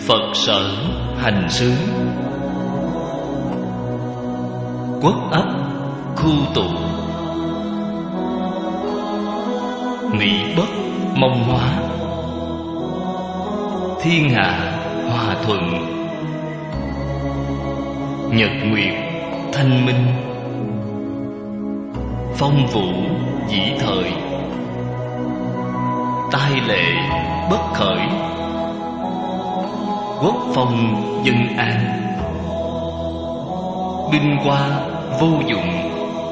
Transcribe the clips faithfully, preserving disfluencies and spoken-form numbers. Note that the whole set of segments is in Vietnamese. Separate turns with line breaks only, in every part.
Phật sở hành xứ, quốc ấp khu tụ, mỹ bất mong hóa, thiên hạ hòa thuận, nhật nguyệt thanh minh, phong vũ dĩ thời, tai lệ bất khởi, quốc phong dân an, binh hoa vô dụng,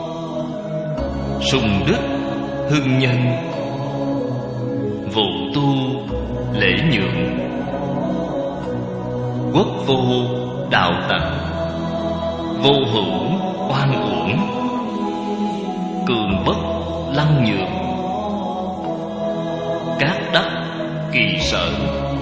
sùng đức hưng nhân, vụ tu lễ nhượng, quốc vô đạo tặc, vô hữu oan uổng, cường bất lăng nhược, cát đắc kỳ sở.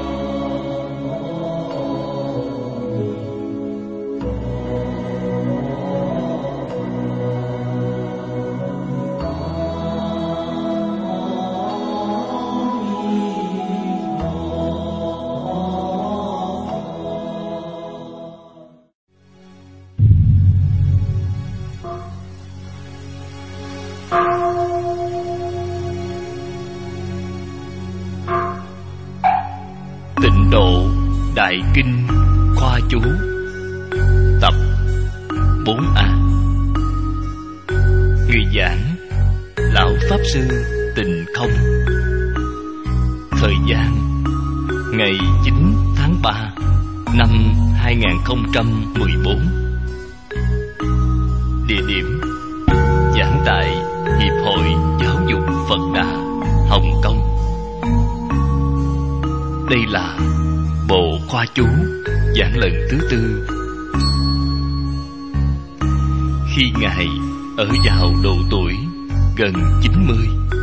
Tịnh độ Đại Kinh Khoa Chú Tập bốn A. Người giảng Lão Pháp Sư Tịnh Không. Thời gian ngày chín tháng ba năm hai nghìn không trăm mười bốn. Địa điểm giảng tại Hiệp hội Giáo dục Phật Đà, Hồng Kông. Đây là bộ khoa chú giảng lần thứ tư. Khi Ngài ở vào độ tuổi gần chín mươi,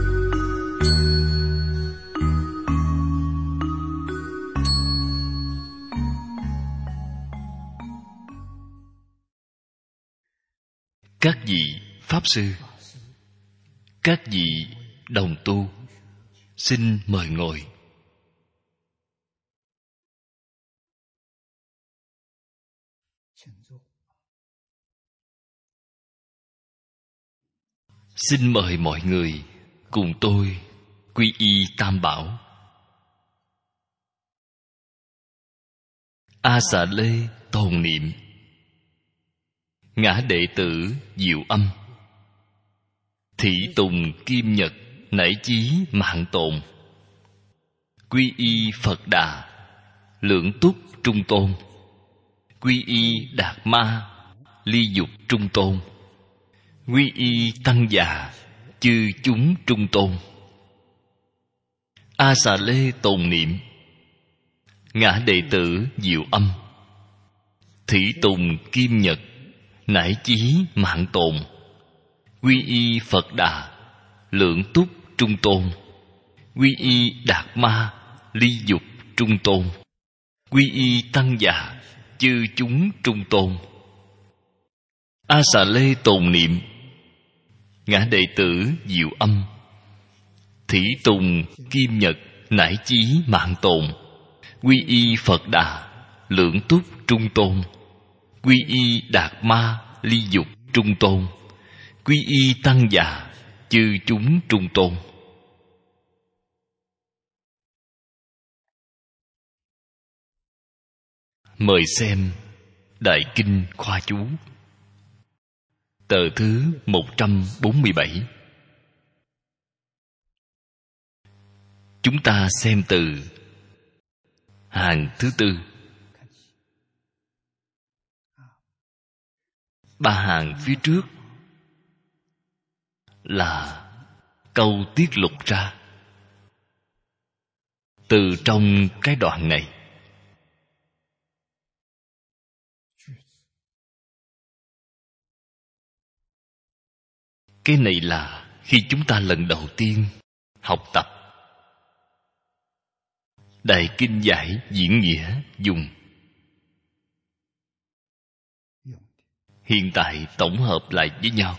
các vị Pháp Sư, các vị đồng tu, xin mời ngồi. Xin mời mọi người cùng tôi quy y Tam Bảo. A Xà Lê tồn niệm, ngã đệ tử Diệu Âm, thị tùng Kim Nhật nảy chí mạng tồn, quy y Phật Đà lưỡng túc trung tôn, quy y Đạt Ma ly dục trung tôn, quy y Tăng Già chư chúng trung tôn. A Xà Lê tồn niệm, ngã đệ tử Diệu Âm, thị tùng Kim Nhật nải chí mạng tồn, quy y Phật Đà lưỡng túc trung tôn, quy y Đạt Ma ly dục trung tôn, quy y Tăng Già chư chúng trung tôn. A Xà Lê tồn niệm, ngã đệ tử Diệu Âm, thị tùng Kim Nhật nải chí mạng tồn, quy y Phật Đà lưỡng túc trung tôn, quy y Đạt Ma ly dục trung tôn, quy y Tăng Già chư chúng trung tôn. Mời xem Đại Kinh Khoa Chú, tờ thứ một trăm bốn mươi bảy. Chúng ta xem từ hàng thứ tư. Ba hàng phía trước là câu tiết lục ra từ trong cái đoạn này. Cái này là khi chúng ta lần đầu tiên học tập Đại Kinh giải diễn nghĩa dùng. Hiện tại tổng hợp lại với nhau,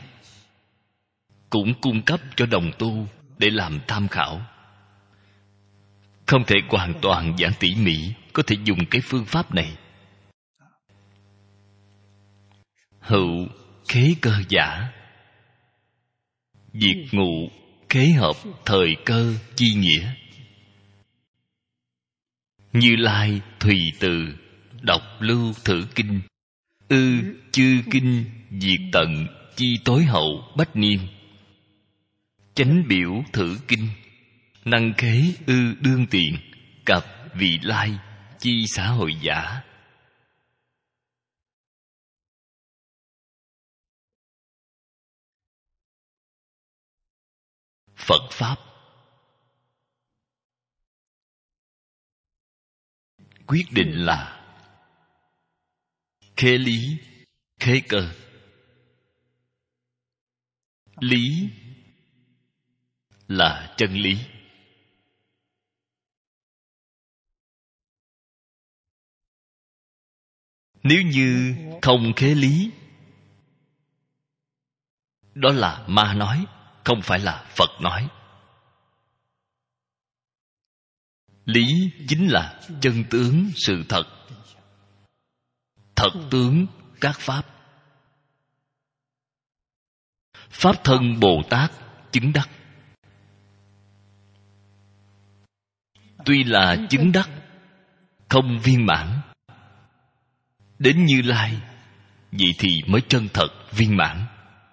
cũng cung cấp cho đồng tu để làm tham khảo. không thể hoàn toàn giảng tỉ mỉ, có thể dùng cái phương pháp này. Hữu khế cơ giả, diệt ngụ khế hợp thời cơ chi nghĩa. Như Lai thùy từ đọc lưu thử kinh, ư chư kinh diệt tận chi tối hậu bách niên. Chánh biểu thử kinh, năng khế ư đương tiện, cập vị lai chi xã hội giả. Phật Pháp quyết định là khế lý, khế cơ. Lý là chân lý. Nếu như không khế lý, đó là ma nói, không phải là Phật nói. Lý chính là chân tướng sự thật, thật tướng các pháp. Pháp thân Bồ Tát chứng đắc. Tuy là chứng đắc, không viên mãn. Đến Như Lai, vậy thì mới chân thật viên mãn.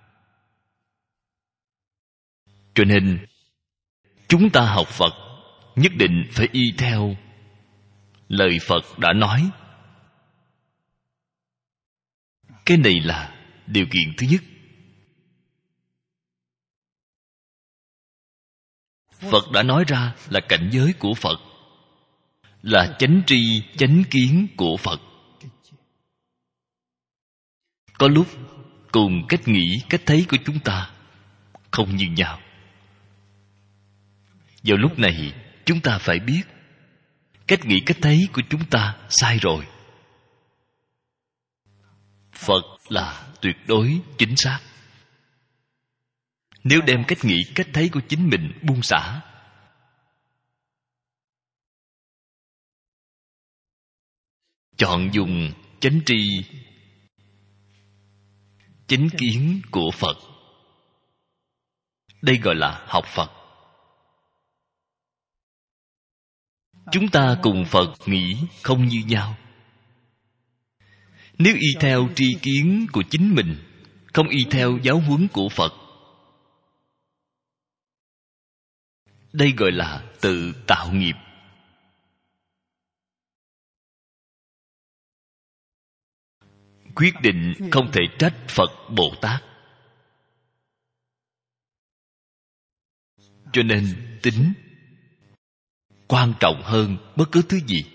Cho nên chúng ta học Phật nhất định phải y theo lời Phật đã nói. Cái này là điều kiện thứ nhất. Phật đã nói ra là cảnh giới của Phật, là chánh tri chánh kiến của Phật. Có lúc cùng cách nghĩ cách thấy của chúng ta không như nhau. Vào lúc này chúng ta phải biết cách nghĩ cách thấy của chúng ta sai rồi. Phật là tuyệt đối chính xác. Nếu đem cách nghĩ cách thấy của chính mình buông xả, chọn dùng chánh tri chánh kiến của Phật, đây gọi là học Phật. Chúng ta cùng Phật nghĩ không như nhau. Nếu y theo tri kiến của chính mình, không y theo giáo huấn của Phật, đây gọi là tự tạo nghiệp. Quyết định không thể trách Phật Bồ Tát. Cho nên tính quan trọng hơn bất cứ thứ gì.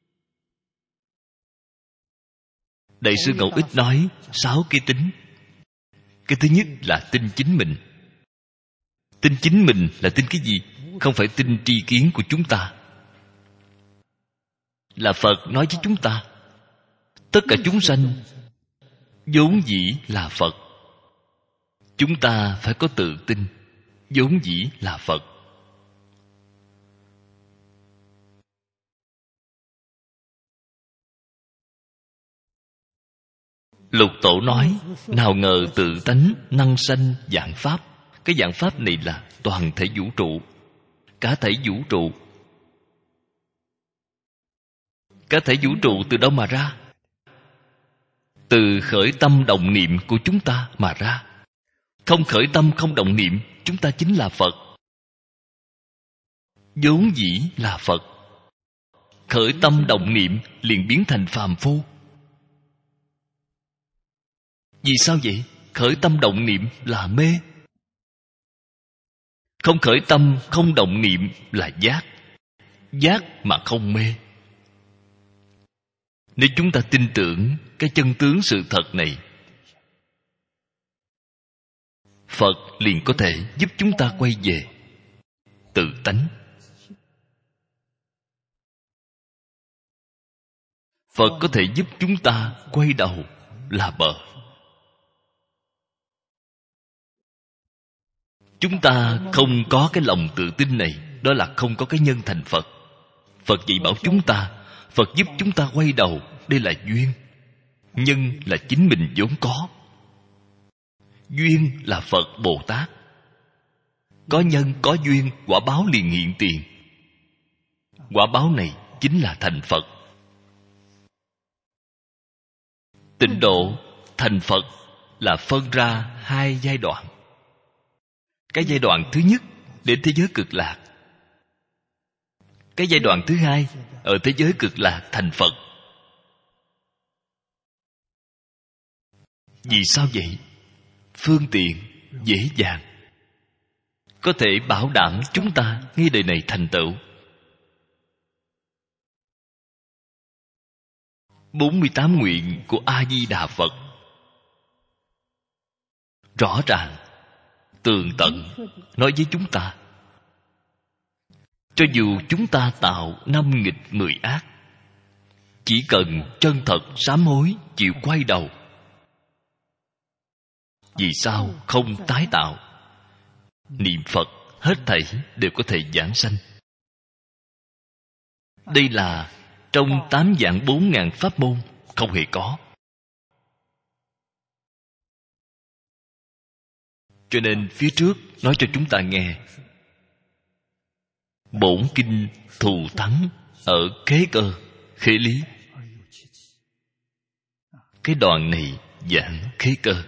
Đại sư Ngẫu Ích nói sáu cái tính. Cái thứ nhất là tin chính mình. Tin chính mình là tin cái gì? Không phải tin tri kiến của chúng ta. Là Phật nói với chúng ta, tất cả chúng sanh vốn dĩ là Phật. Chúng ta phải có tự tin, vốn dĩ là Phật. Lục Tổ nói, nào ngờ tự tánh năng sanh vạn pháp. Cái vạn pháp này là toàn thể vũ trụ, cả thể vũ trụ. Cả thể vũ trụ từ đâu mà ra? Từ khởi tâm động niệm của chúng ta mà ra. Không khởi tâm không động niệm, chúng ta chính là Phật. Vốn dĩ là Phật. Khởi tâm động niệm liền biến thành phàm phu. Vì sao vậy? Khởi tâm động niệm là mê. Không khởi tâm không động niệm là giác. Giác mà không mê. Nếu chúng ta tin tưởng cái chân tướng sự thật này, Phật liền có thể giúp chúng ta quay về tự tánh. Phật có thể giúp chúng ta quay đầu là bờ. Chúng ta không có cái lòng tự tin này, đó là không có cái nhân thành Phật. Phật dạy bảo chúng ta, Phật giúp chúng ta quay đầu. Đây là duyên. Nhân là chính mình vốn có. Duyên là Phật Bồ Tát. Có nhân có duyên, quả báo liền hiện tiền. Quả báo này chính là thành Phật. Tịnh độ thành Phật là phân ra hai giai đoạn. Cái giai đoạn thứ nhất đến thế giới cực lạc. Cái giai đoạn thứ hai ở thế giới cực lạc thành Phật. Vì sao vậy? Phương tiện, dễ dàng, có thể bảo đảm chúng ta ngay đời này thành tựu. bốn mươi tám nguyện của A Di Đà Phật rõ ràng, tường tận nói với chúng ta, cho dù chúng ta tạo năm nghịch mười ác, chỉ cần chân thật sám hối, chịu quay đầu, vì sao không tái tạo? Niệm Phật hết thảy đều có thể giảng sanh. Đây là trong tám vạn bốn ngàn pháp môn không hề có. Cho nên phía trước nói cho chúng ta nghe, bổn kinh thù thắng ở khế cơ, khế lý. Cái đoạn này giảng khế cơ.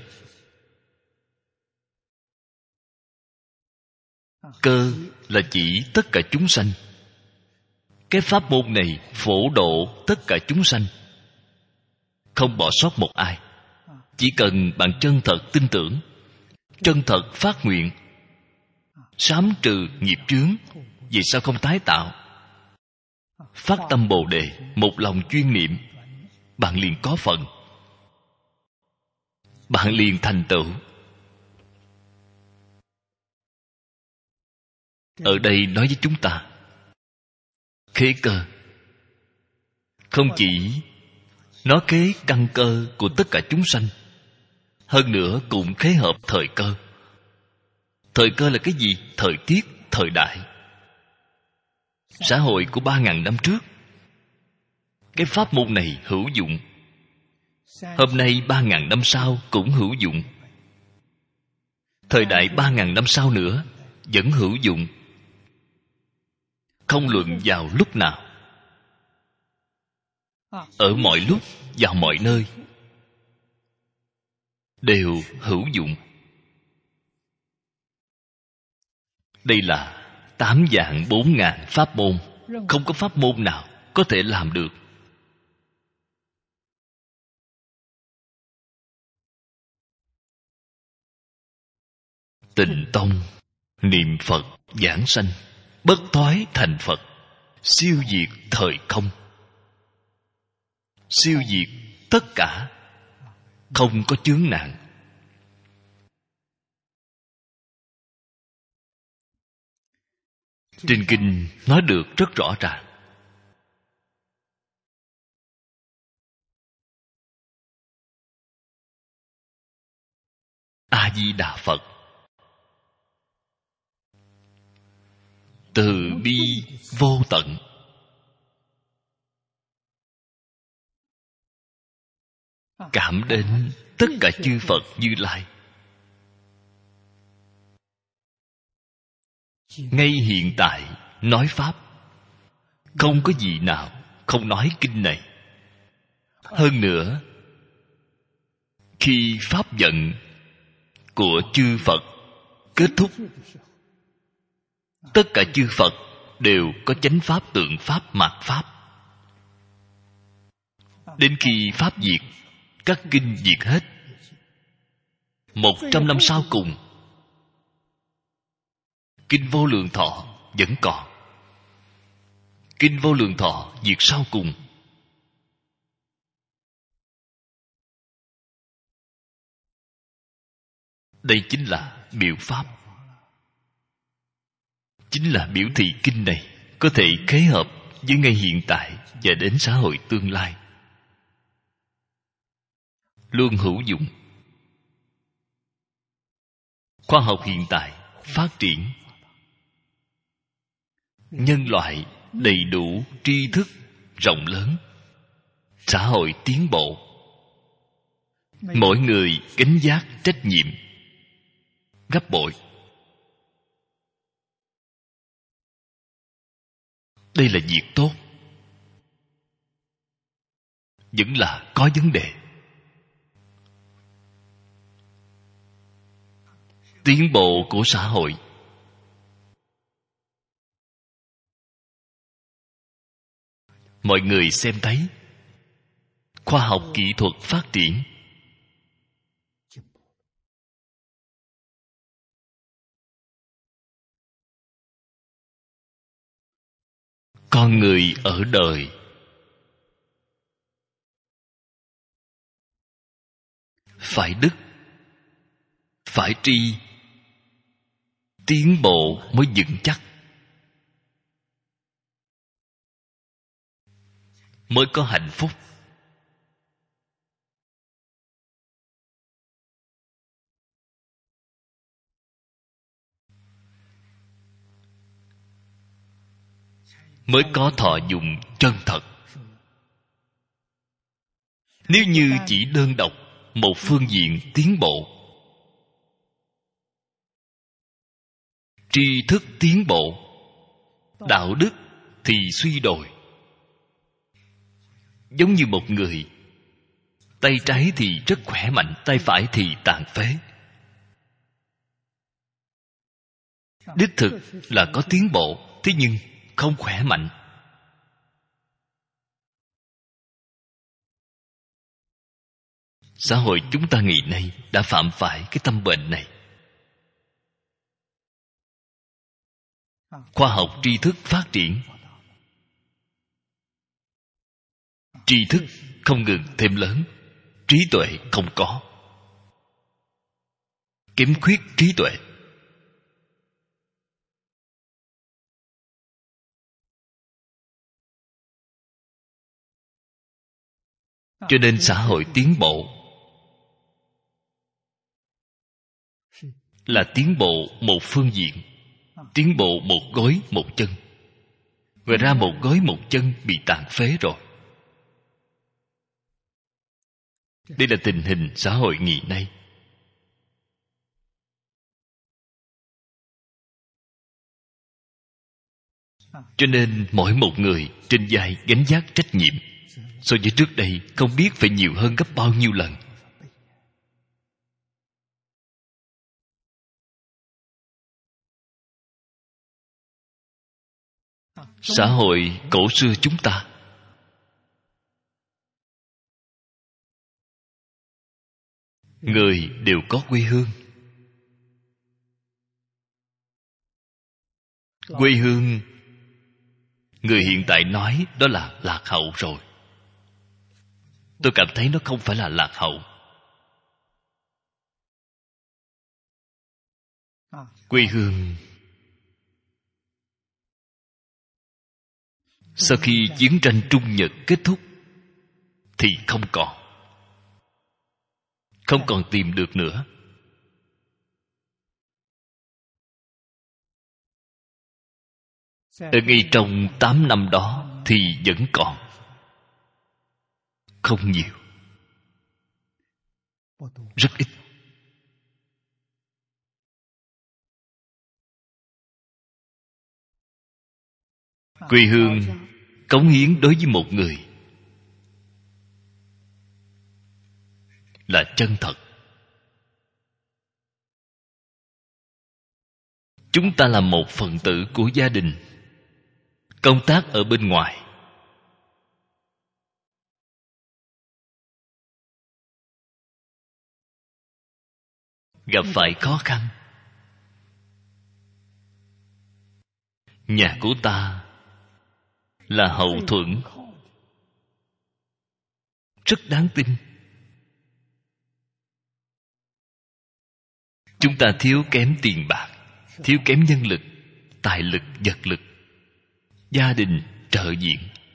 Cơ là chỉ tất cả chúng sanh. Cái pháp môn này phổ độ tất cả chúng sanh, không bỏ sót một ai. Chỉ cần bạn chân thật tin tưởng, chân thật phát nguyện, sám trừ nghiệp chướng, vì sao không tái tạo? Phát tâm Bồ Đề, một lòng chuyên niệm, bạn liền có phần, bạn liền thành tựu. Ở đây nói với chúng ta, khế cơ không chỉ nó khế căn cơ của tất cả chúng sanh, hơn nữa cũng khế hợp thời cơ. Thời cơ là cái gì? Thời tiết, thời đại. Xã hội của ba ngàn năm trước, cái pháp môn này hữu dụng. Hôm nay ba ngàn năm sau cũng hữu dụng. Thời đại ba ngàn năm sau nữa vẫn hữu dụng. Không luận vào lúc nào, ở mọi lúc, vào mọi nơi đều hữu dụng. Đây là tám vạn bốn ngàn pháp môn. Không có pháp môn nào có thể làm được. Tịnh tông niệm Phật giảng sanh, bất thoái thành Phật, siêu diệt thời không, siêu diệt tất cả, không có chướng nạn. Trên kinh nói được rất rõ ràng. A Di Đà Phật từ bi vô tận, cảm đến tất cả chư Phật Như Lai. Ngay hiện tại nói pháp, không có gì nào không nói kinh này. Hơn nữa, khi pháp vận của chư Phật kết thúc, tất cả chư Phật đều có chánh pháp, tượng pháp, mạt pháp. Đến khi pháp diệt, các kinh diệt hết. Một trăm năm sau cùng, kinh Vô Lượng Thọ vẫn còn. Kinh Vô Lượng Thọ diệt sau cùng. Đây chính là biểu pháp, chính là biểu thị kinh này có thể khế hợp với ngay hiện tại và đến xã hội tương lai, luôn hữu dụng. Khoa học hiện tại phát triển, nhân loại đầy đủ tri thức rộng lớn, xã hội tiến bộ, mỗi người gánh vác trách nhiệm gấp bội. Đây là việc tốt, vẫn là có vấn đề. Tiến bộ của xã hội, mọi người xem thấy khoa học kỹ thuật phát triển, con người ở đời phải đức, phải tri, tiến bộ mới vững chắc, mới có hạnh phúc. Mới có thọ dụng chân thật. Nếu như chỉ đơn độc một phương diện tiến bộ, tri thức tiến bộ, đạo đức thì suy đồi. Giống như một người, tay trái thì rất khỏe mạnh, tay phải thì tàn phế. Đích thực là có tiến bộ, thế nhưng không khỏe mạnh. Xã hội chúng ta ngày nay đã phạm phải cái tâm bệnh này. Khoa học tri thức phát triển, tri thức không ngừng thêm lớn, trí tuệ không có, kém khuyết trí tuệ. Cho nên xã hội tiến bộ là tiến bộ một phương diện, tiến bộ một gối một chân. Ngoài ra một gối một chân bị tàn phế rồi. Đây là tình hình xã hội ngày nay. Cho nên mỗi một người trên vai gánh vác trách nhiệm, so với trước đây không biết phải nhiều hơn gấp bao nhiêu lần. Xã hội cổ xưa chúng ta người đều có quê hương. Quê hương người hiện tại nói đó là lạc hậu rồi. Tôi cảm thấy nó không phải là lạc hậu. Quê hương sau khi chiến tranh Trung Nhật kết thúc thì không còn, không còn tìm được nữa. Ở ngay trong tám năm đó thì vẫn còn, không nhiều, rất ít. Quê hương cống hiến đối với một người là chân thật. Chúng ta là một phần tử của gia đình, công tác ở bên ngoài, gặp phải khó khăn, nhà của ta là hậu thuẫn rất đáng tin. Chúng ta thiếu kém tiền bạc, thiếu kém nhân lực, tài lực, vật lực, gia đình trợ diện,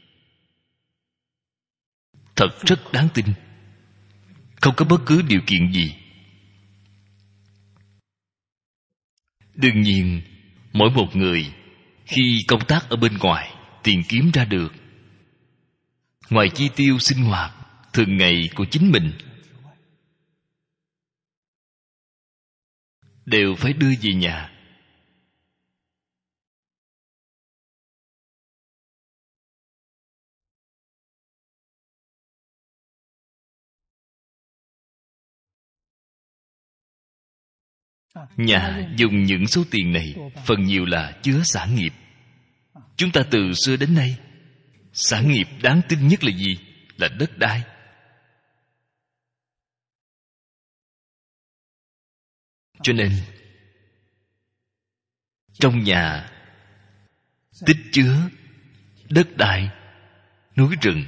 thật rất đáng tin. Không có bất cứ điều kiện gì. Đương nhiên mỗi một người khi công tác ở bên ngoài tiền kiếm ra được, ngoài chi tiêu sinh hoạt thường ngày của chính mình, đều phải đưa về nhà. Nhà dùng những số tiền này phần nhiều là chứa sản nghiệp. Chúng ta từ xưa đến nay, sản nghiệp đáng tin nhất là gì? Là đất đai. Cho nên trong nhà tích chứa đất đai, núi rừng.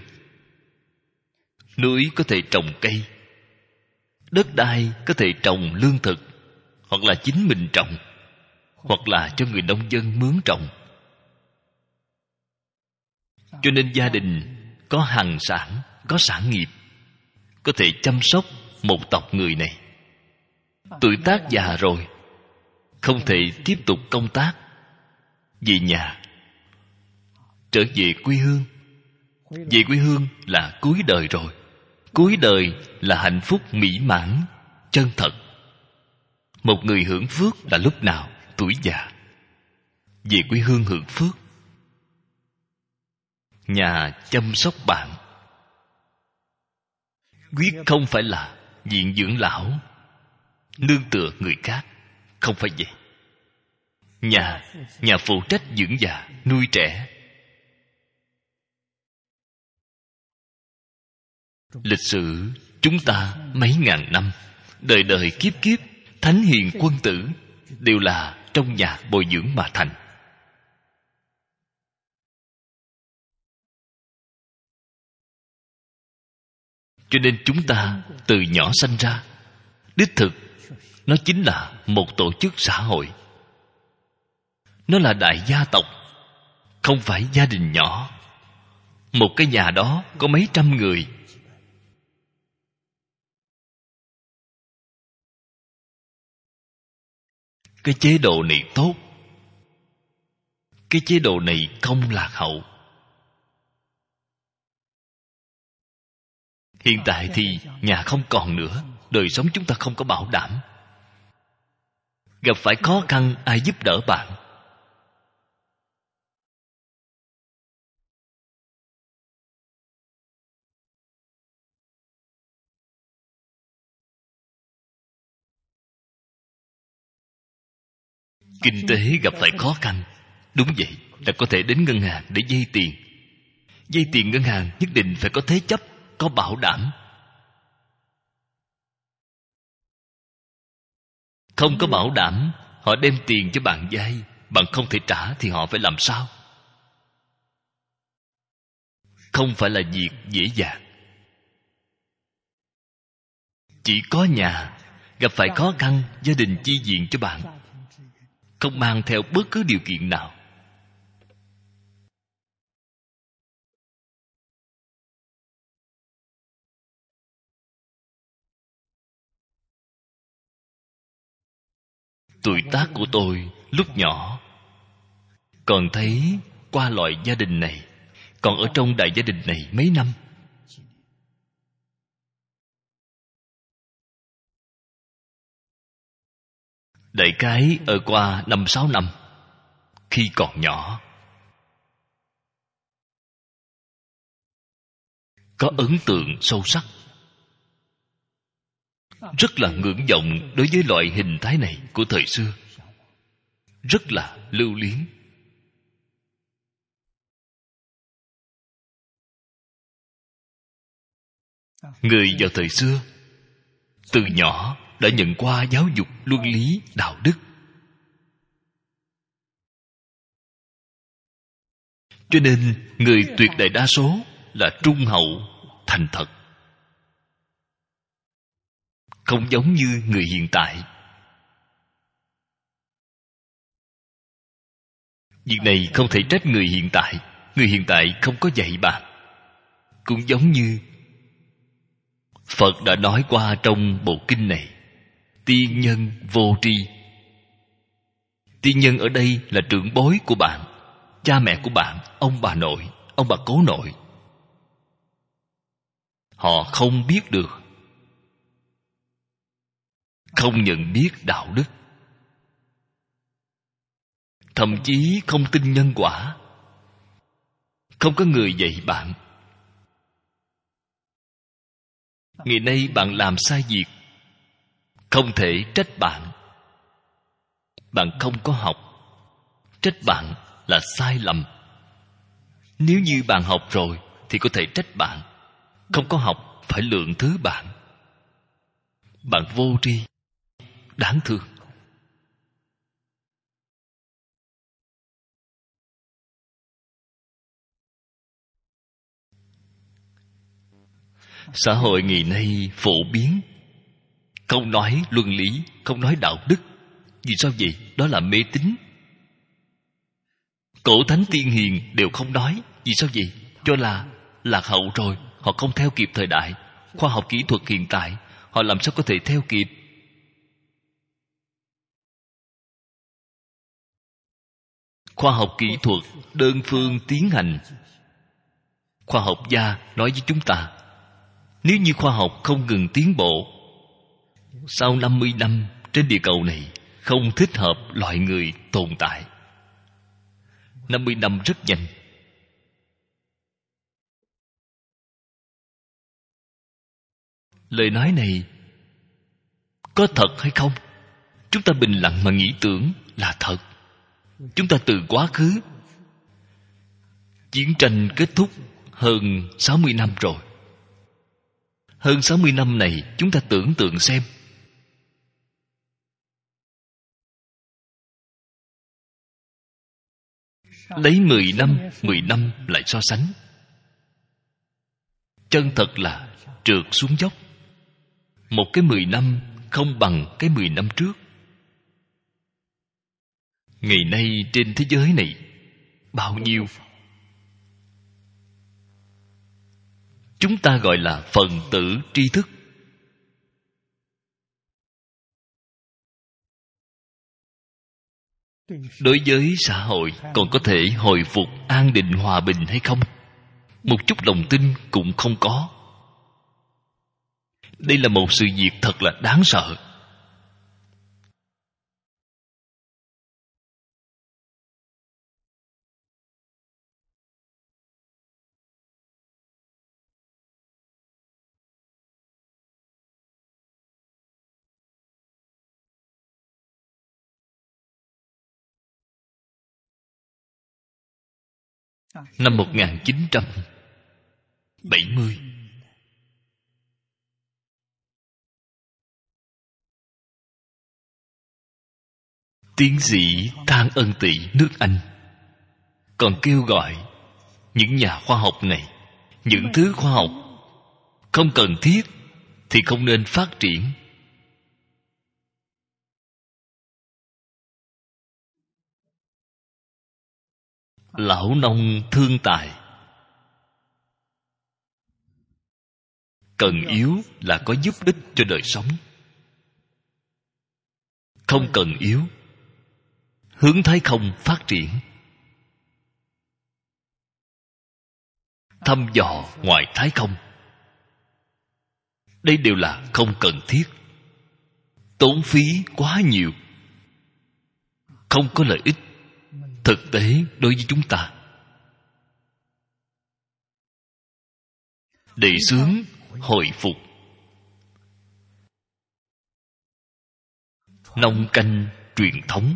Núi có thể trồng cây, đất đai có thể trồng lương thực, hoặc là chính mình trồng, hoặc là cho người nông dân mướn trồng. Cho nên gia đình có hằng sản, có sản nghiệp, có thể chăm sóc một tộc người này. Tuổi tác già rồi, không thể tiếp tục công tác, về nhà, trở về quê hương. Về quê hương là cuối đời rồi. Cuối đời là hạnh phúc mỹ mãn, chân thật. Một người hưởng phước là lúc nào? Tuổi già. Về quê hương hưởng phước. Nhà chăm sóc bạn, quyết không phải là viện dưỡng lão, nương tựa người khác. Không phải vậy. Nhà, nhà phụ trách dưỡng già, nuôi trẻ. Lịch sử chúng ta mấy ngàn năm, đời đời kiếp kiếp, thánh hiền quân tử đều là trong nhà bồi dưỡng mà thành. Cho nên chúng ta từ nhỏ sanh ra, đích thực nó chính là một tổ chức xã hội. Nó là đại gia tộc, không phải gia đình nhỏ. Một cái nhà đó có mấy trăm người. Cái chế độ này tốt, cái chế độ này không lạc hậu. Hiện tại thì nhà không còn nữa, đời sống chúng ta không có bảo đảm. Gặp phải khó khăn, ai giúp đỡ bạn? Kinh tế gặp phải khó khăn, đúng vậy, là có thể đến ngân hàng để vay tiền. Vay tiền ngân hàng nhất định phải có thế chấp, có bảo đảm. Không có bảo đảm, họ đem tiền cho bạn vay, bạn không thể trả thì họ phải làm sao? Không phải là việc dễ dàng. Chỉ có nhà gặp phải khó khăn, gia đình chi viện cho bạn, không mang theo bất cứ điều kiện nào. Tuổi tác của tôi lúc nhỏ còn thấy qua loại gia đình này, còn ở trong đại gia đình này mấy năm. Đại khái ở qua năm sáu năm, khi còn nhỏ, có ấn tượng sâu sắc, rất là ngưỡng vọng đối với loại hình thái này của thời xưa, rất là lưu luyến. Người vào thời xưa từ nhỏ đã nhận qua giáo dục luân lý đạo đức, cho nên người tuyệt đại đa số là trung hậu, thành thật, không giống như người hiện tại. Việc này không thể trách người hiện tại. Người hiện tại không có dạy bạn. Cũng giống như Phật đã nói qua trong bộ kinh này, tiên nhân vô tri. Tiên nhân ở đây là trưởng bối của bạn, cha mẹ của bạn, ông bà nội, ông bà cố nội, họ không biết được, không nhận biết đạo đức, thậm chí không tin nhân quả, không có người dạy bạn. Ngày nay bạn làm sai việc, không thể trách bạn. Bạn không có học, trách bạn là sai lầm. Nếu như bạn học rồi thì có thể trách bạn, không có học phải lượng thứ bạn. Bạn vô tri, đáng thương. Xã hội ngày nay phổ biến không nói luân lý, không nói đạo đức. Vì sao vậy? Đó là mê tín. Cổ thánh tiên hiền đều không nói. Vì sao vậy? Cho là lạc hậu rồi, họ không theo kịp thời đại. Khoa học kỹ thuật hiện tại, họ làm sao có thể theo kịp? Khoa học kỹ thuật đơn phương tiến hành. Khoa học gia nói với chúng ta, nếu như khoa học không ngừng tiến bộ, sau năm mươi năm trên địa cầu này không thích hợp loài người tồn tại. năm mươi năm rất nhanh. Lời nói này có thật hay không? Chúng ta bình lặng mà nghĩ tưởng là thật. Chúng ta từ quá khứ, chiến tranh kết thúc hơn sáu mươi năm rồi. Hơn sáu mươi năm này chúng ta tưởng tượng xem, lấy mười năm, mười năm lại so sánh, chân thật là trượt xuống dốc. Một cái mười năm không bằng cái mười năm trước. Ngày nay trên thế giới này bao nhiêu chúng ta gọi là phần tử tri thức. Đối với xã hội còn có thể hồi phục an định hòa bình hay không? Một chút lòng tin cũng không có. Đây là một sự việc thật là đáng sợ. Năm một nghìn chín trăm bảy mươi, tiến sĩ Thang Ân Tị nước Anh còn kêu gọi những nhà khoa học này, những thứ khoa học không cần thiết thì không nên phát triển. Lão nông thương tài, cần yếu là có giúp ích cho đời sống. Không cần yếu, hướng thái không phát triển. Thăm dò ngoài thái không, đây đều là không cần thiết, tốn phí quá nhiều, không có lợi ích thực tế đối với chúng ta. Đề xướng hồi phục nông canh truyền thống.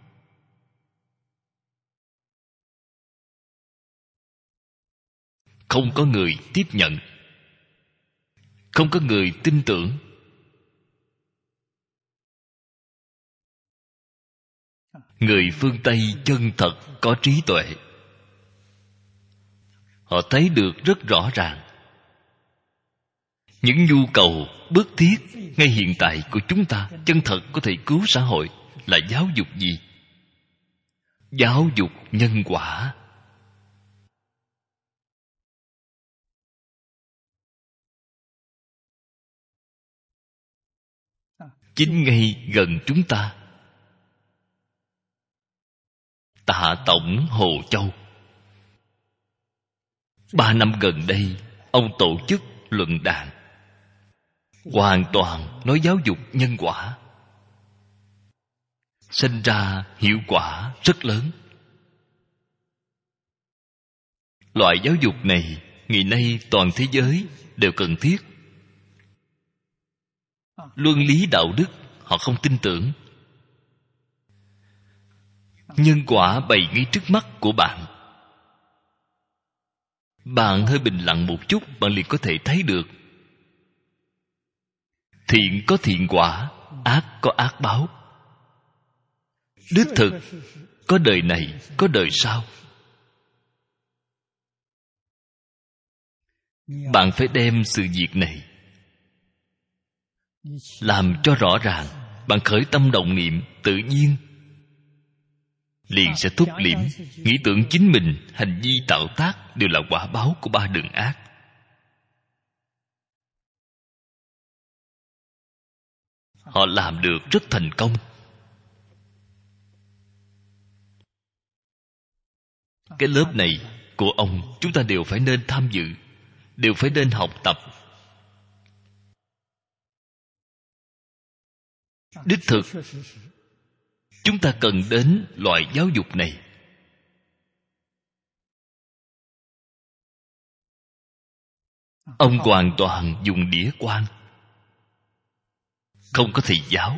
Không có người tiếp nhận, không có người tin tưởng. Người phương Tây chân thật có trí tuệ, họ thấy được rất rõ ràng những nhu cầu bức thiết ngay hiện tại của chúng ta chân thật có thể cứu xã hội là giáo dục gì? Giáo dục nhân quả. Chính ngay gần chúng ta, Tạ Tổng Hồ Châu Ba năm gần đây, ông tổ chức luận đàn, hoàn toàn nói giáo dục nhân quả, sinh ra hiệu quả rất lớn. Loại giáo dục này ngày nay toàn thế giới đều cần thiết. Luân lý đạo đức họ không tin tưởng. Nhân quả bày ngay trước mắt của bạn. Bạn hơi bình lặng một chút, bạn liền có thể thấy được. Thiện có thiện quả, ác có ác báo. Đích thực có đời này, có đời sau. Bạn phải đem sự việc này làm cho rõ ràng. Bạn khởi tâm động niệm, tự nhiên liền sẽ thúc liễm. Nghĩ tưởng chính mình hành vi tạo tác đều là quả báo của ba đường ác. Họ làm được rất thành công. Cái lớp này của ông, chúng ta đều phải nên tham dự, đều phải nên học tập. Đích thực chúng ta cần đến loại giáo dục này. Ông hoàn toàn dùng đĩa quan, không có thầy giáo.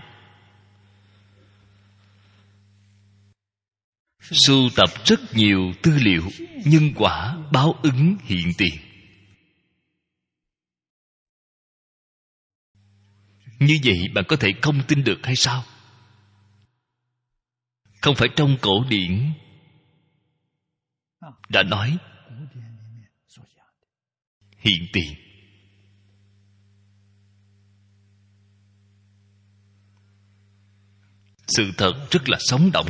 Sưu tập rất nhiều tư liệu nhân quả báo ứng hiện tiền. Như vậy bạn có thể không tin được hay sao? Không phải trong cổ điển đã nói hiện tiền. Sự thật rất là sống động.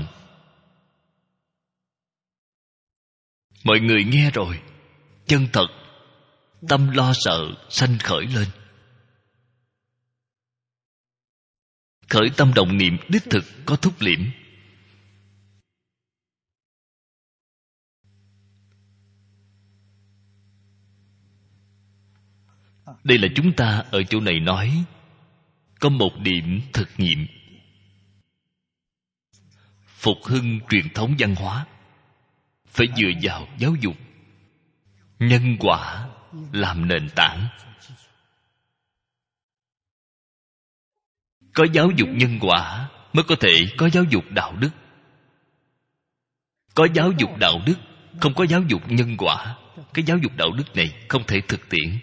Mọi người nghe rồi, chân thật, tâm lo sợ sanh khởi lên. Khởi tâm động niệm đích thực có thúc liễm. Đây là chúng ta ở chỗ này nói có một điểm thực nghiệm. Phục hưng truyền thống văn hóa phải dựa vào giáo dục, nhân quả làm nền tảng. Có giáo dục nhân quả mới có thể có giáo dục đạo đức. Có giáo dục đạo đức, không có giáo dục nhân quả, cái giáo dục đạo đức này không thể thực tiễn.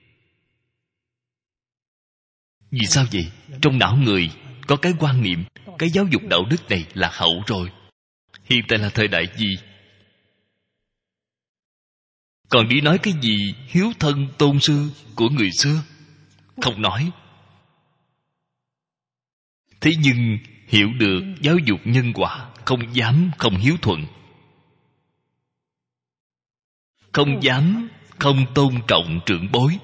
Vì sao vậy? Trong não người có cái quan niệm cái giáo dục đạo đức này là hậu rồi. Hiện tại là thời đại gì? Còn đi nói cái gì hiếu thân tôn sư của người xưa? Không nói. Thế nhưng hiểu được giáo dục nhân quả, không dám không hiếu thuận, không dám không tôn trọng trưởng bối.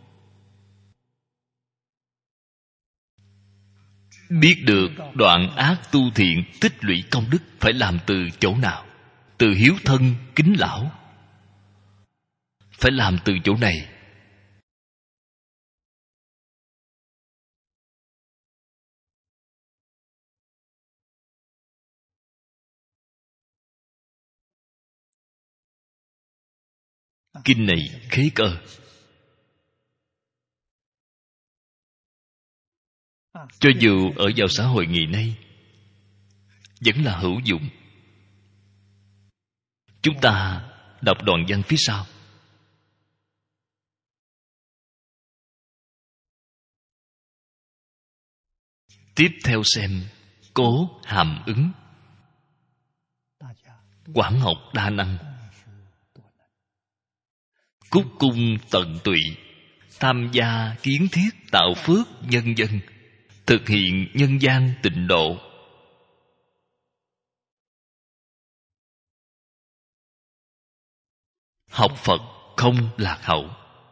Biết được đoạn ác tu thiện, tích lũy công đức phải làm từ chỗ nào? Từ hiếu thân kính lão. Phải làm từ chỗ này. Kinh này khế cơ. Cho dù ở vào xã hội ngày nay vẫn là hữu dụng. Chúng ta đọc đoạn văn phía sau. Tiếp theo xem Cố Hàm Ứng. Quảng học đa năng, cúc cung tận tụy, tham gia kiến thiết tạo phước nhân dân, thực hiện nhân gian tịnh độ. Học Phật không lạc hậu.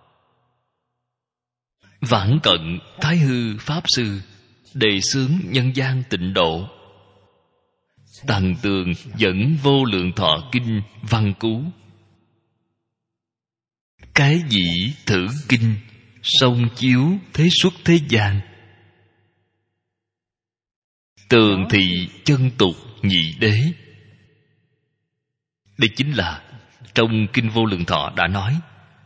Vãng cận Thái Hư Pháp Sư đề xướng nhân gian tịnh độ. Tầng tường dẫn Vô Lượng Thọ Kinh văn cú. cái dĩ thử kinh, song chiếu thế xuất thế gian. Tường thị chân tục nhị đế. Đây chính là trong Kinh Vô Lượng Thọ đã nói,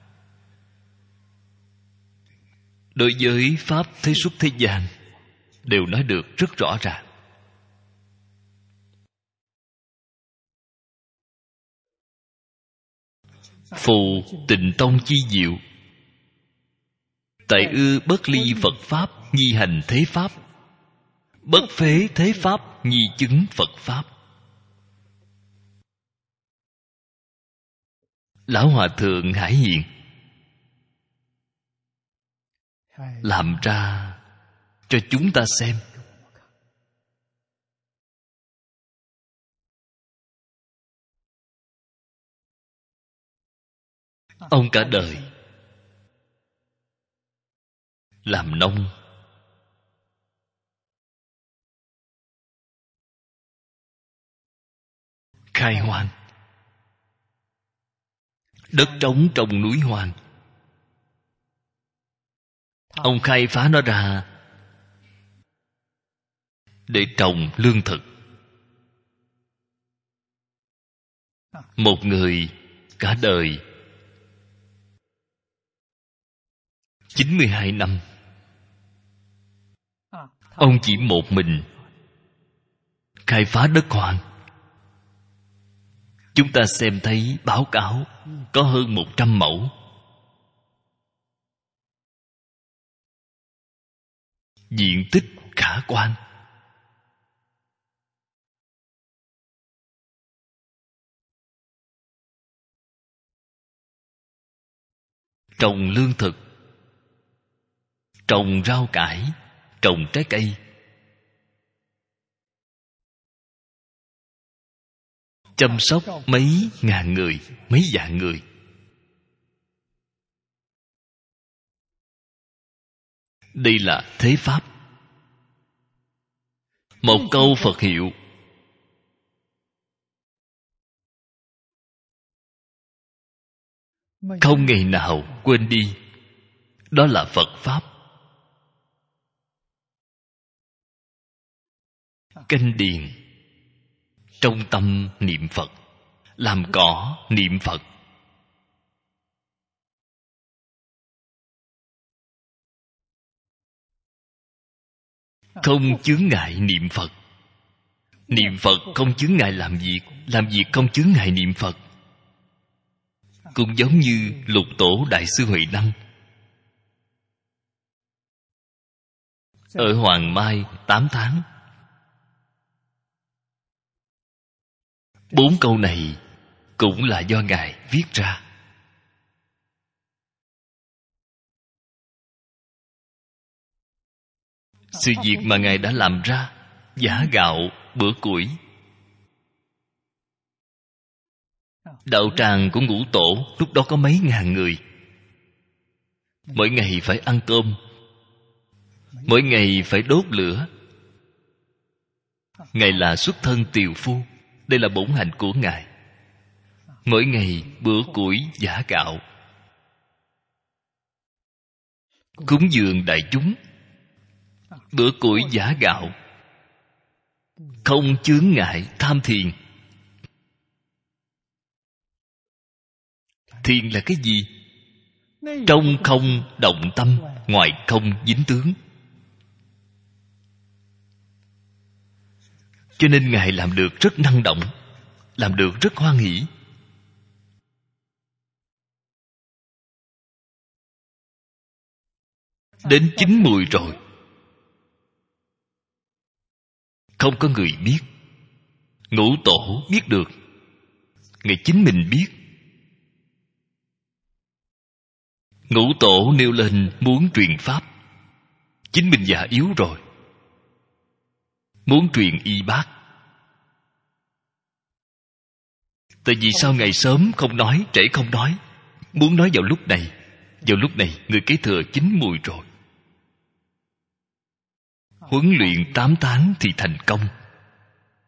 đối với pháp thế xuất thế gian đều nói được rất rõ ràng. Phù Tịnh Tông chi diệu, tại ư bất ly Phật pháp, nhi hành thế pháp, bất phế thế pháp, nhi chứng Phật pháp. Lão Hòa Thượng Hải Hiền làm ra cho chúng ta xem. Ông cả đời làm nông, khai hoang, đất trống trong núi hoang, ông khai phá nó ra để trồng lương thực. Một người cả đời chín mươi hai năm, ông chỉ một mình khai phá đất hoang. Chúng ta xem thấy báo cáo có hơn một trăm mẫu. Diện tích khả quan. Trồng lương thực, trồng rau cải, trồng trái cây. Chăm sóc mấy ngàn người, mấy vạn người. Đây là thế pháp. Một câu Phật hiệu, không ngày nào quên đi. Đó là Phật pháp. Canh điền, trong tâm niệm Phật, làm cỏ niệm Phật. Không chướng ngại niệm Phật. Niệm Phật không chướng ngại làm việc, làm việc không chướng ngại niệm Phật. Cũng giống như Lục Tổ Đại sư Huệ Năng ở Hoàng Mai tám tháng. Bốn câu này cũng là do Ngài viết ra. Sự việc mà Ngài đã làm ra, giã gạo bữa củi. Đạo tràng của Ngũ Tổ lúc đó có mấy ngàn người. Mỗi ngày phải ăn cơm, mỗi ngày phải đốt lửa. Ngài là xuất thân tiều phu. Đây là bổn hạnh của Ngài. Mỗi ngày bữa củi giã gạo, cúng dường đại chúng. Bữa củi giã gạo, không chướng ngại tham thiền. Thiền là cái gì? Trong không động tâm, ngoài không dính tướng. Cho nên Ngài làm được rất năng động, làm được rất hoan hỷ. Đến chín mùi rồi, không có người biết. Ngũ Tổ biết được. Ngài chính mình biết. Ngũ Tổ nêu lên muốn truyền pháp. Chính mình già yếu rồi, muốn truyền y bác. Tại vì sao ngày sớm không nói, trễ không nói? Muốn nói vào lúc này. Vào lúc này người kế thừa chín mùi rồi. Huấn luyện tám tháng thì thành công.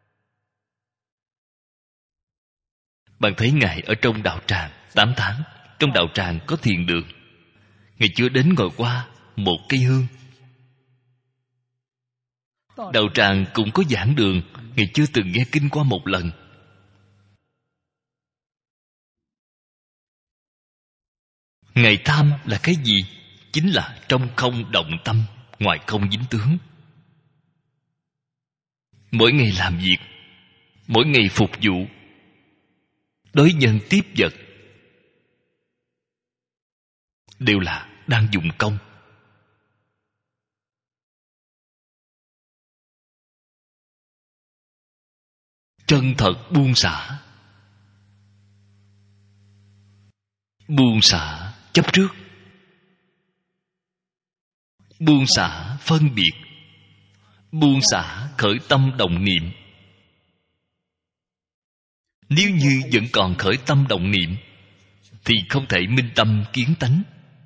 Bạn thấy Ngài ở trong đạo tràng tám tháng trong đạo tràng có thiền đường. Ngài chưa đến ngồi qua một cây hương. Đạo tràng cũng có giảng đường, Ngài chưa từng nghe kinh qua một lần. Ngài tham là cái gì? Chính là trong không động tâm, ngoài không dính tướng. Mỗi ngày làm việc, mỗi ngày phục vụ, đối nhân tiếp vật, đều là đang dùng công. Chân thật buông xả. Buông xả chấp trước, buông xả phân biệt, buông xả khởi tâm động niệm. Nếu như vẫn còn khởi tâm động niệm thì không thể minh tâm kiến tánh.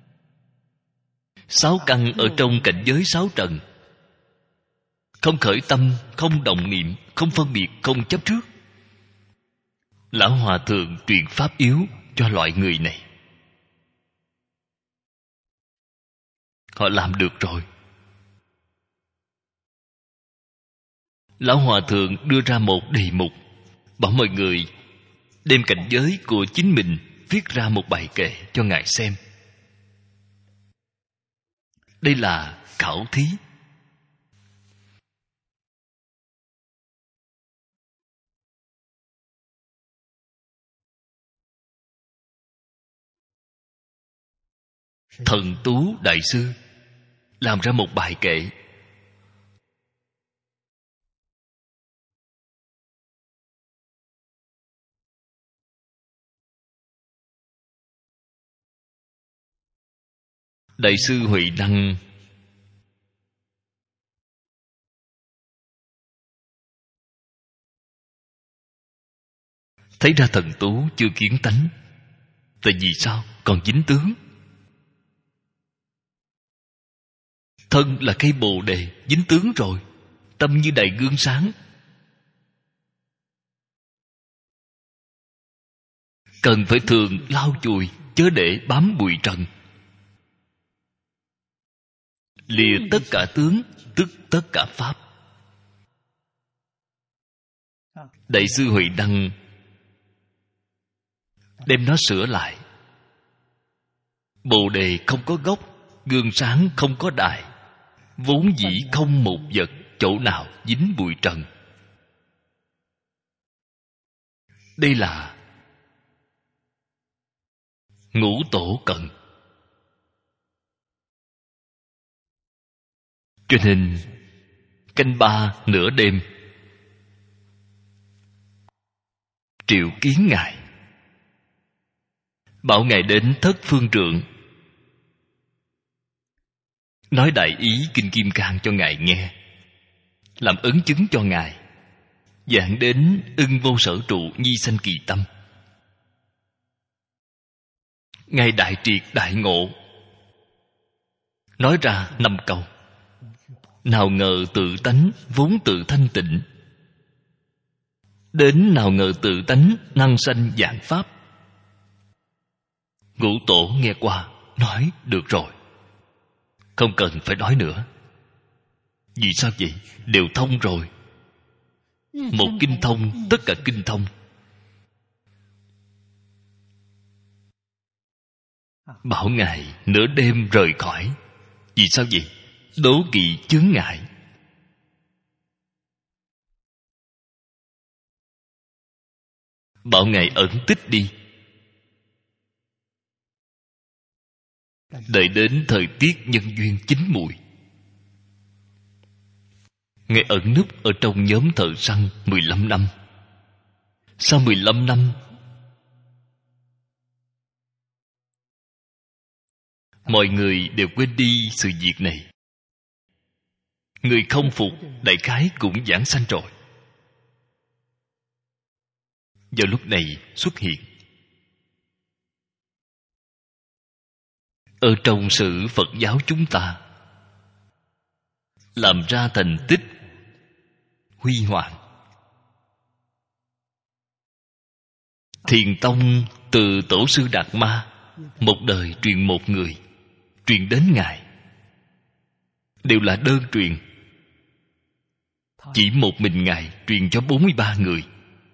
Sáu căn ở trong cảnh giới sáu trần, không khởi tâm, không động niệm, không phân biệt, không chấp trước. Lão Hòa Thượng truyền pháp yếu cho loại người này. Họ làm được rồi. Lão Hòa Thượng đưa ra một đề mục, bảo mọi người đem cảnh giới của chính mình viết ra một bài kệ cho Ngài xem. Đây là khảo thí. Thần Tú Đại Sư làm ra một bài kệ. Đại sư Huệ Năng thấy ra thần Tú chưa kiến tánh. Tại vì sao? Còn dính tướng. Thân là cây bồ đề, dính tướng rồi. Tâm như đại gương sáng, cần phải thường lau chùi, chớ để bám bụi trần. Lìa tất cả tướng, tức tất cả pháp. Đại sư Huệ Đăng đem nó sửa lại. Bồ đề không có gốc, gương sáng không có đài, vốn dĩ không một vật, chỗ nào dính bụi trần. Đây là ngũ tổ cần. Cho nên canh ba nửa đêm triệu kiến Ngài, bảo Ngài đến thất phương trượng, nói đại ý Kinh Kim Cang cho Ngài nghe, làm ấn chứng cho Ngài, giảng đến ưng vô sở trụ nhi sanh kỳ tâm. Ngài đại triệt đại ngộ, nói ra năm câu. Nào ngờ tự tánh vốn tự thanh tịnh, đến nào ngờ tự tánh năng sanh vạn pháp. Ngũ tổ nghe qua, nói được rồi, không cần phải nói nữa. Vì sao vậy? Đều thông rồi. Một kinh thông, tất cả kinh thông. Bảo Ngài nửa đêm rời khỏi. Vì sao vậy? Đố kỵ chướng ngại. Bảo Ngài ẩn tích đi, đợi đến thời tiết nhân duyên chín mùi. Ngài ẩn núp ở trong nhóm thợ săn mười lăm năm. Sau mười lăm năm, mọi người đều quên đi sự việc này. Người không phục đại khái cũng giảng sanh rồi. Vào lúc này xuất hiện. Ở trong sử Phật giáo chúng ta, làm ra thành tích huy hoàng. Thiền tông từ tổ sư Đạt Ma một đời truyền một người, truyền đến Ngài. Đều là đơn truyền. Chỉ một mình Ngài truyền cho bốn mươi ba người.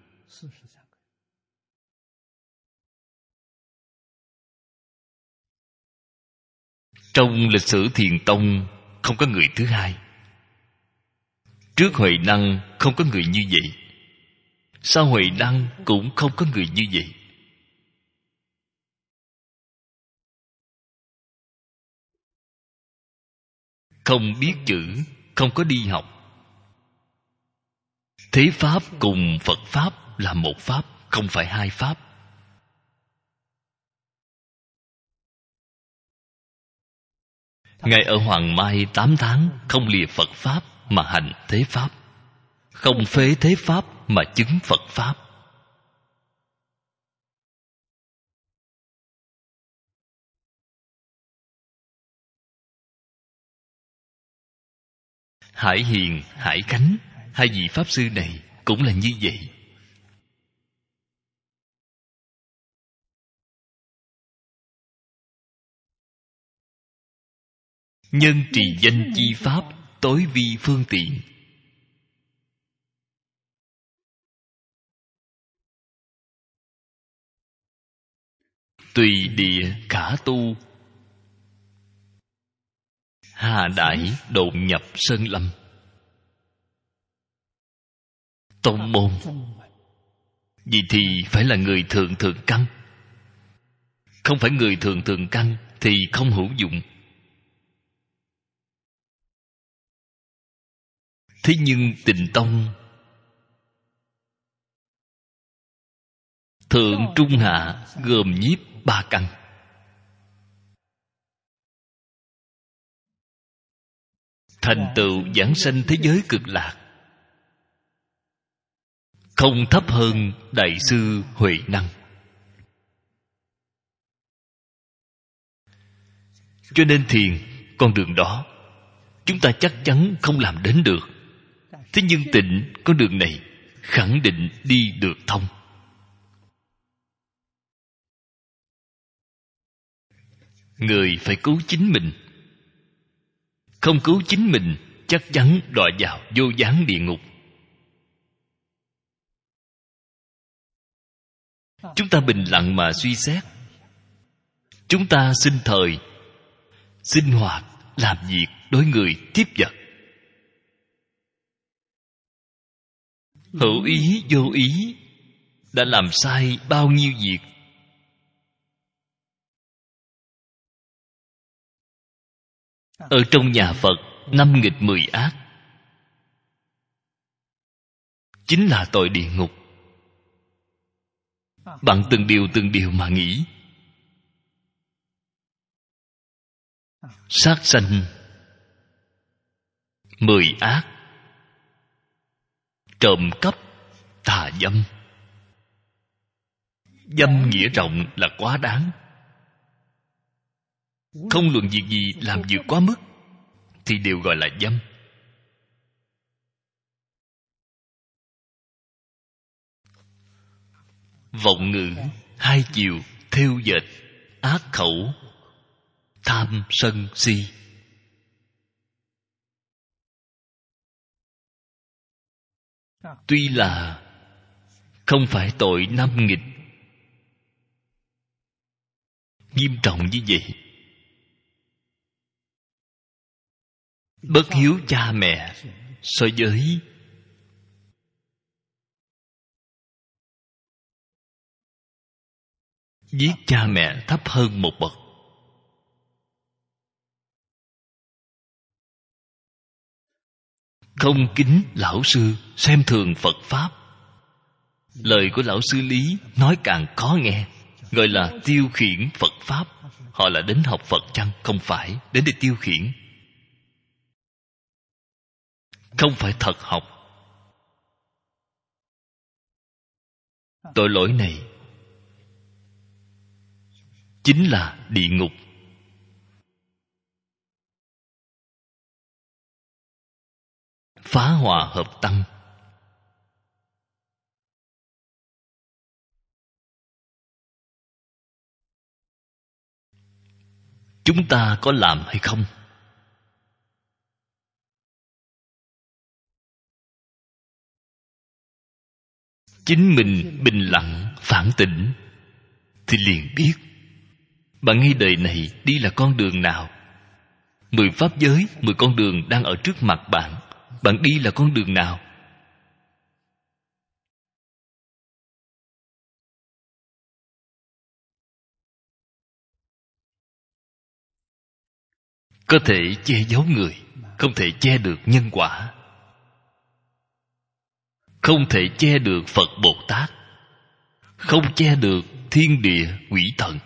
Trong lịch sử Thiền Tông không có người thứ hai. Trước Huệ Năng không có người như vậy. Sau Huệ Năng cũng không có người như vậy. Không biết chữ, không có đi học. Thế Pháp cùng Phật Pháp là một Pháp, không phải hai Pháp. Ngài ở Hoàng Mai tám tháng không lìa Phật Pháp mà hành Thế Pháp, không phế Thế Pháp mà chứng Phật Pháp. Hải Hiền, Hải Khánh, hai vị Pháp Sư này cũng là như vậy. Nhân trì danh chi Pháp, tối vi phương tiện. Tùy địa khả tu, hà đại độn nhập sơn lâm. Tông môn vậy thì phải là người thượng thượng căn. Không phải người thượng thượng căn thì không hữu dụng. Thế nhưng Tịnh Tông thượng trung hạ gồm nhiếp ba căn. Thành tựu giảng sanh thế giới cực lạc, không thấp hơn Đại sư Huệ Năng. Cho nên thiền, con đường đó chúng ta chắc chắn không làm đến được. Thế nhưng tịnh, con đường này khẳng định đi được thông. Người phải cứu chính mình. Không cứu chính mình, chắc chắn đọa vào vô gián địa ngục. Chúng ta bình lặng mà suy xét. Chúng ta sinh thời, sinh hoạt, làm việc, đối người, tiếp vật, hữu ý vô ý đã làm sai bao nhiêu việc. Ở trong nhà Phật, năm nghịch mười ác chính là tội địa ngục. Bạn từng điều từng điều mà nghĩ. Sát sanh mười ác, trộm cắp, tà dâm. Dâm nghĩa rộng là quá đáng. Không luận việc gì làm vượt quá mức thì đều gọi là dâm. Vọng ngữ, hai chiều, thêu dệt, ác khẩu, tham sân si. Tuy là không phải tội năm nghịch nghiêm trọng như vậy. Bất hiếu cha mẹ so với giết cha mẹ thấp hơn một bậc. Không kính lão sư, xem thường Phật Pháp. Lời của lão sư Lý nói càng khó nghe, gọi là tiêu khiển Phật Pháp. Họ là đến học Phật chăng? Không phải, đến để tiêu khiển. Không phải thật học. Tội lỗi này chính là địa ngục. Phá hòa hợp tăng. chúng ta có làm hay không? Chính mình bình lặng phản tỉnh thì liền biết bạn ngay đời này đi là con đường nào. Mười pháp giới, mười con đường đang ở trước mặt bạn. Bạn đi là con đường nào? Có thể che giấu người, không thể che được nhân quả. Không thể che được Phật Bồ Tát, không che được thiên địa quỷ thần.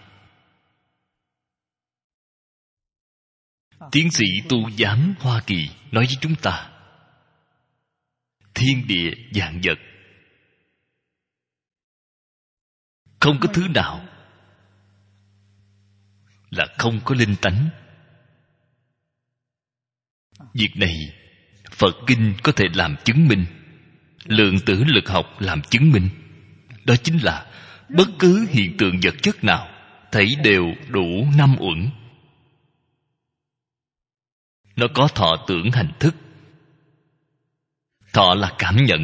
Tiến sĩ tu giám Hoa Kỳ nói với chúng ta, thiên địa vạn vật không có thứ nào là không có linh tánh. Việc này Phật Kinh có thể làm chứng minh, lượng tử lực học làm chứng minh. Đó chính là bất cứ hiện tượng vật chất nào thấy đều đủ năm uẩn. Nó có thọ tưởng hành thức. Thọ là cảm nhận.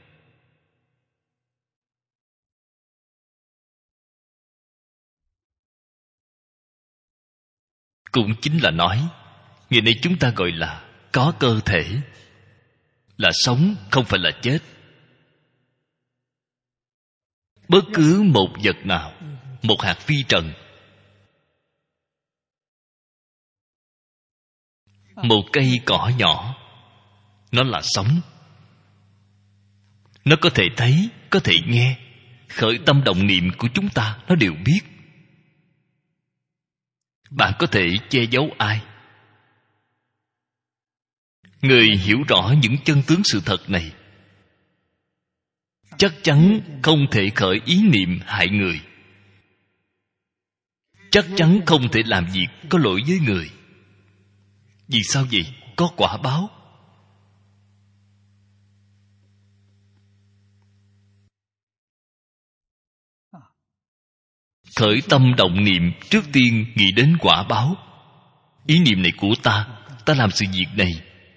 Cũng chính là nói, ngày nay chúng ta gọi là có cơ thể, là sống, không phải là chết. Bất cứ một vật nào, một hạt phi trần, một cây cỏ nhỏ, nó là sống. Nó có thể thấy, có thể nghe. Khởi tâm động niệm của chúng ta nó đều biết. Bạn có thể che giấu ai? Người hiểu rõ những chân tướng sự thật này chắc chắn không thể khởi ý niệm hại người, chắc chắn không thể làm việc có lỗi với người. Vì sao vậy? Có quả báo. Khởi tâm động niệm trước tiên nghĩ đến quả báo. Ý niệm này của ta, ta làm sự việc này,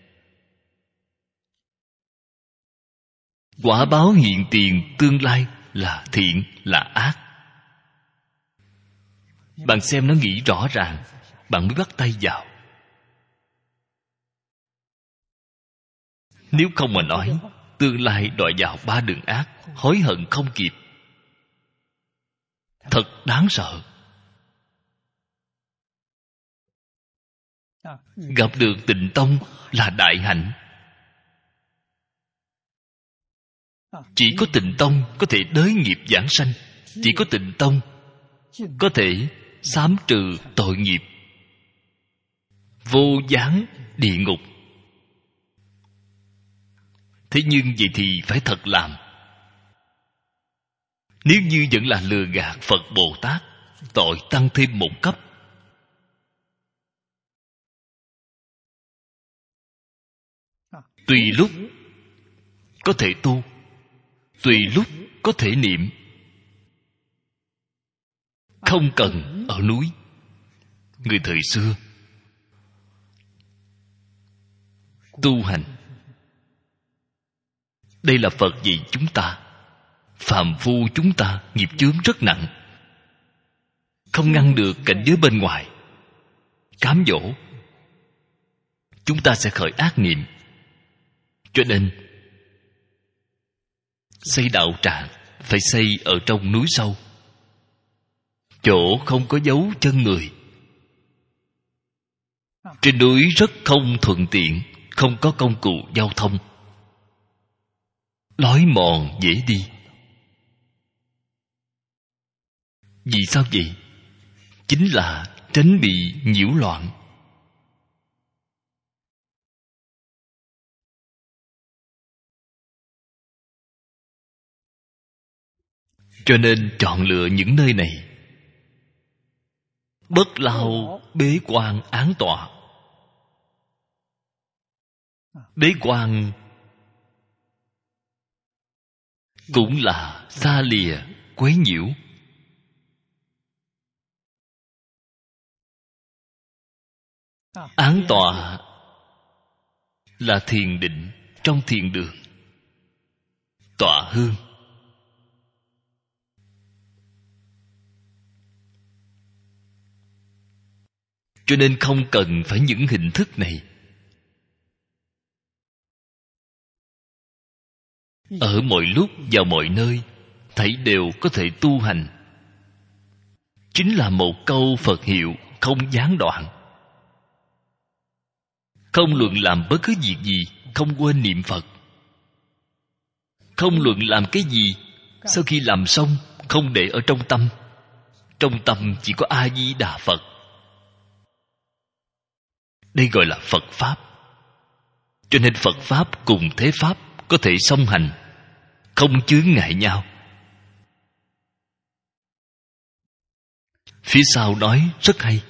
quả báo hiện tiền tương lai là thiện là ác. Bạn xem nó nghĩ rõ ràng, bạn mới bắt tay vào. Nếu không mà nói, tương lai đọa vào ba đường ác, hối hận không kịp. Thật đáng sợ. Gặp được Tịnh Tông là đại hạnh. Chỉ có Tịnh Tông có thể đới nghiệp giảng sanh. Chỉ có Tịnh Tông có thể xám trừ tội nghiệp, vô gián địa ngục. Thế nhưng vậy thì phải thật làm. Nếu như vẫn là lừa gạt Phật Bồ Tát, tội tăng thêm một cấp. Tùy lúc có thể tu, tùy lúc có thể niệm. Không cần ở núi. Người thời xưa tu hành, đây là Phật dạy chúng ta. Phàm phu chúng ta nghiệp chướng rất nặng, không ngăn được cảnh giới bên ngoài cám dỗ, chúng ta sẽ khởi ác niệm. Cho nên xây đạo tràng phải xây ở trong núi sâu, chỗ không có dấu chân người. Trên núi rất không thuận tiện, không có công cụ giao thông, lối mòn dễ đi. Vì sao vậy? Chính là tránh bị nhiễu loạn. Cho nên chọn lựa những nơi này. Bất lao bế quan án tọa. Bế quan cũng là xa lìa, quấy nhiễu. Án tọa là thiền định trong thiền đường, tọa hương. Cho nên không cần phải những hình thức này. Ở mọi lúc và mọi nơi, thảy đều có thể tu hành. Chính là một câu Phật hiệu không gián đoạn. Không luận làm bất cứ việc gì, không quên niệm Phật. Không luận làm cái gì, sau khi làm xong không để ở trong tâm. Trong tâm chỉ có A-di-đà Phật. Đây gọi là Phật Pháp. Cho nên Phật Pháp cùng thế Pháp có thể song hành, không chướng ngại nhau. Phía sau nói rất hay.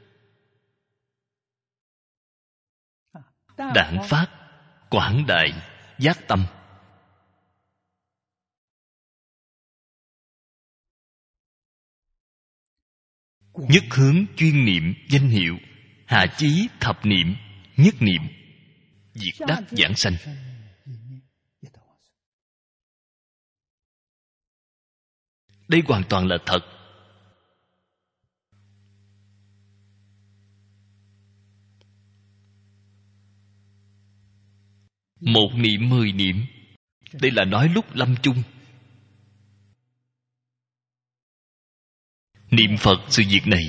Đản phát, quảng đại, giác tâm. Nhất hướng chuyên niệm danh hiệu, hạ chí thập niệm, nhất niệm, diệt đắc giảng sanh. Đây hoàn toàn là thật. Một niệm mười niệm, đây là nói lúc lâm chung. Niệm Phật sự việc này,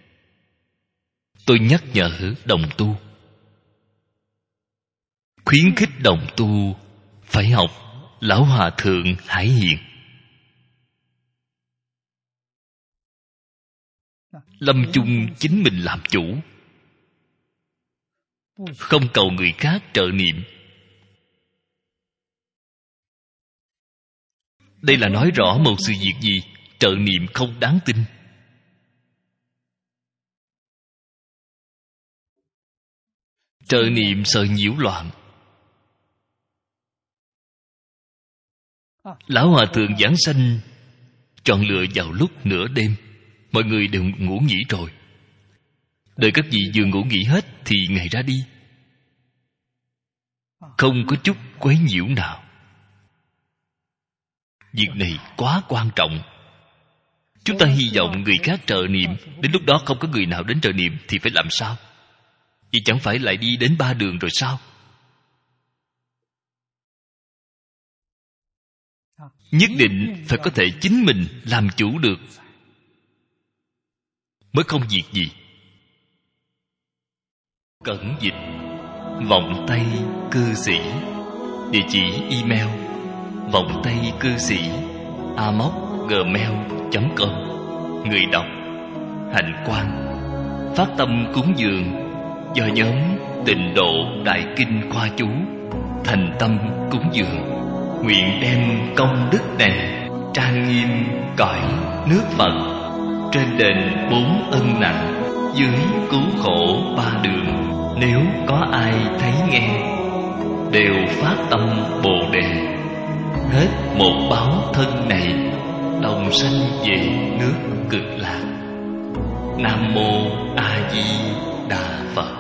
tôi nhắc nhở đồng tu, khuyến khích đồng tu phải học Lão Hòa Thượng Hải Hiền. Lâm chung chính mình làm chủ, không cầu người khác trợ niệm. Đây là nói rõ một sự việc gì? Trợ niệm không đáng tin. Trợ niệm sợ nhiễu loạn. Lão Hòa Thượng giảng sanh chọn lựa vào lúc nửa đêm, mọi người đều ngủ nghỉ rồi. Đợi các vị vừa ngủ nghỉ hết thì Ngài ra đi, không có chút quấy nhiễu nào. Việc này quá quan trọng. Chúng ta hy vọng người khác trợ niệm, đến lúc đó không có người nào đến trợ niệm thì phải làm sao? Vậy chẳng phải lại đi đến ba đường rồi sao? Nhất định phải có thể chính mình làm chủ được, mới không việc gì. Cẩn dịch vọng tây cư sĩ. Địa chỉ email vọng tây cư sĩ a m o c gmail chấm com. Người đọc Hạnh Quang. Phát tâm cúng dường do nhóm Tịnh Độ Đại Kinh Khoa Chú thành tâm cúng dường, nguyện đem công đức này trang nghiêm cõi nước Phật, trên đền bốn ân nặng, dưới cứu khổ ba đường. Nếu có ai thấy nghe, đều phát tâm Bồ Đề, hết một báo thân này, đồng sanh về nước Cực Lạc. Nam mô A Di Đà Phật.